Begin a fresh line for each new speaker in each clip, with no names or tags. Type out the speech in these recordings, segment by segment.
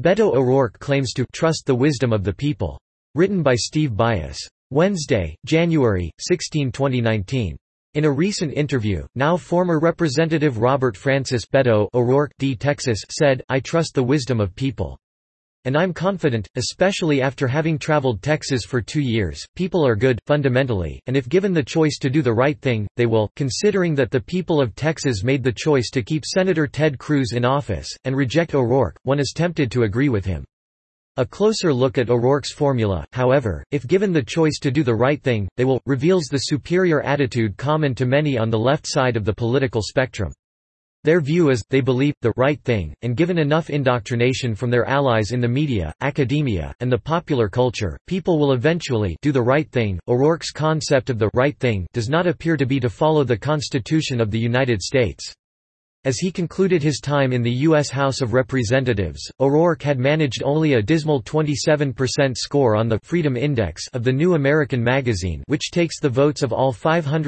Beto O'Rourke claims to trust the wisdom of the people. Written by Steve Bias. Wednesday, January 16, 2019. In a recent interview, now former Representative Robert Francis Beto O'Rourke D. Texas said, "I trust the wisdom of people. And I'm confident, especially after having traveled Texas for 2 years, people are good, fundamentally, and if given the choice to do the right thing, they will." Considering that the people of Texas made the choice to keep Senator Ted Cruz in office, and reject O'Rourke, one is tempted to agree with him. A closer look at O'Rourke's formula, however, if given the choice to do the right thing, they will, reveals the superior attitude common to many on the left side of the political spectrum. Their view is, they believe, the right thing, and given enough indoctrination from their allies in the media, academia, and the popular culture, people will eventually do the right thing. O'Rourke's concept of the right thing does not appear to be to follow the Constitution of the United States. As he concluded his time in the U.S. House of Representatives, O'Rourke had managed only a dismal 27% score on the Freedom Index of the New American Magazine, which takes the votes of all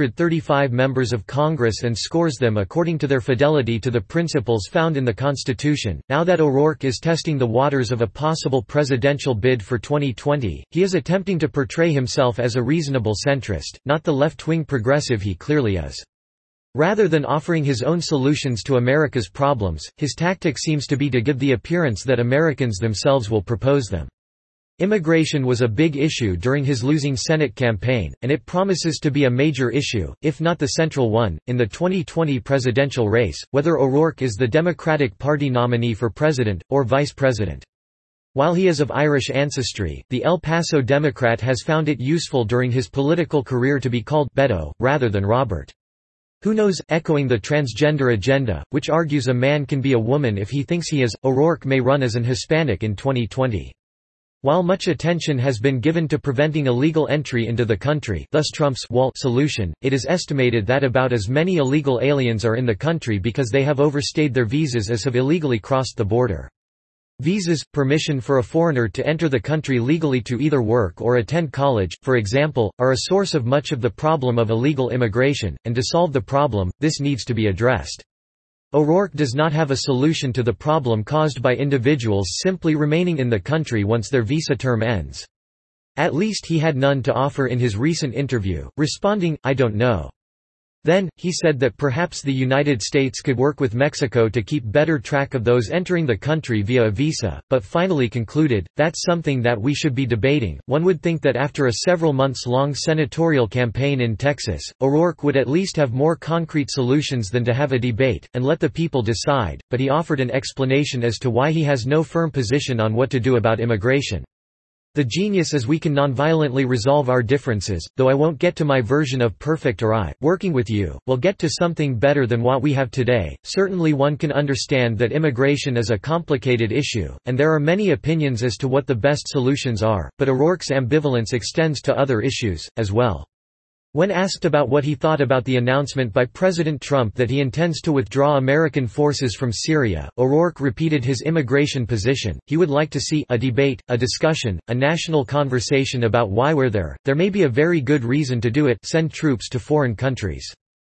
535 members of Congress and scores them according to their fidelity to the principles found in the Constitution. Now that O'Rourke is testing the waters of a possible presidential bid for 2020, he is attempting to portray himself as a reasonable centrist, not the left-wing progressive he clearly is. Rather than offering his own solutions to America's problems, his tactic seems to be to give the appearance that Americans themselves will propose them. Immigration was a big issue during his losing Senate campaign, and it promises to be a major issue, if not the central one, in the 2020 presidential race, whether O'Rourke is the Democratic Party nominee for president, or vice president. While he is of Irish ancestry, the El Paso Democrat has found it useful during his political career to be called Beto, rather than Robert. Who knows, echoing the transgender agenda, which argues a man can be a woman if he thinks he is, O'Rourke may run as an Hispanic in 2020. While much attention has been given to preventing illegal entry into the country, thus Trump's wall solution, it is estimated that about as many illegal aliens are in the country because they have overstayed their visas as have illegally crossed the border. Visas, permission for a foreigner to enter the country legally to either work or attend college, for example, are a source of much of the problem of illegal immigration, and to solve the problem, this needs to be addressed. O'Rourke does not have a solution to the problem caused by individuals simply remaining in the country once their visa term ends. At least he had none to offer in his recent interview, responding, "I don't know." Then, he said that perhaps the United States could work with Mexico to keep better track of those entering the country via a visa, but finally concluded, "That's something that we should be debating." One would think that after a several months-long senatorial campaign in Texas, O'Rourke would at least have more concrete solutions than to have a debate, and let the people decide, but he offered an explanation as to why he has no firm position on what to do about immigration. "The genius is we can nonviolently resolve our differences, though I won't get to my version of perfect or working with you, we'll get to something better than what we have today." Certainly one can understand that immigration is a complicated issue, and there are many opinions as to what the best solutions are, but O'Rourke's ambivalence extends to other issues, as well. When asked about what he thought about the announcement by President Trump that he intends to withdraw American forces from Syria, O'Rourke repeated his immigration position. He would like to see a debate, a discussion, a national conversation about why we're there. There may be a very good reason to do it, send troops to foreign countries.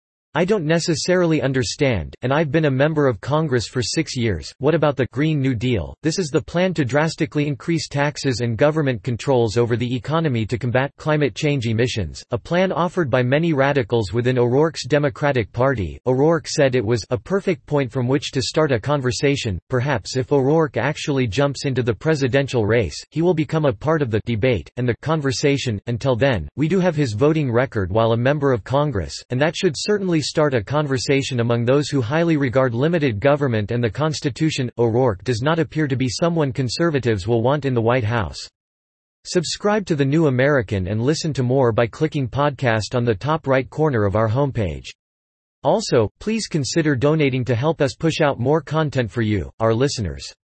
I don't necessarily understand, and I've been a member of Congress for 6 years. What about the Green New Deal? This is the plan to drastically increase taxes and government controls over the economy to combat climate change emissions, a plan offered by many radicals within O'Rourke's Democratic Party. O'Rourke said it was a perfect point from which to start a conversation. Perhaps if O'Rourke actually jumps into the presidential race, he will become a part of the debate and the conversation. Until then, we do have his voting record while a member of Congress, and that should certainly start a conversation among those who highly regard limited government and the Constitution. O'Rourke does not appear to be someone conservatives will want in the White House. Subscribe to The New American and listen to more by clicking podcast on the top right corner of our homepage. Also, please consider donating to help us push out more content for you, our listeners.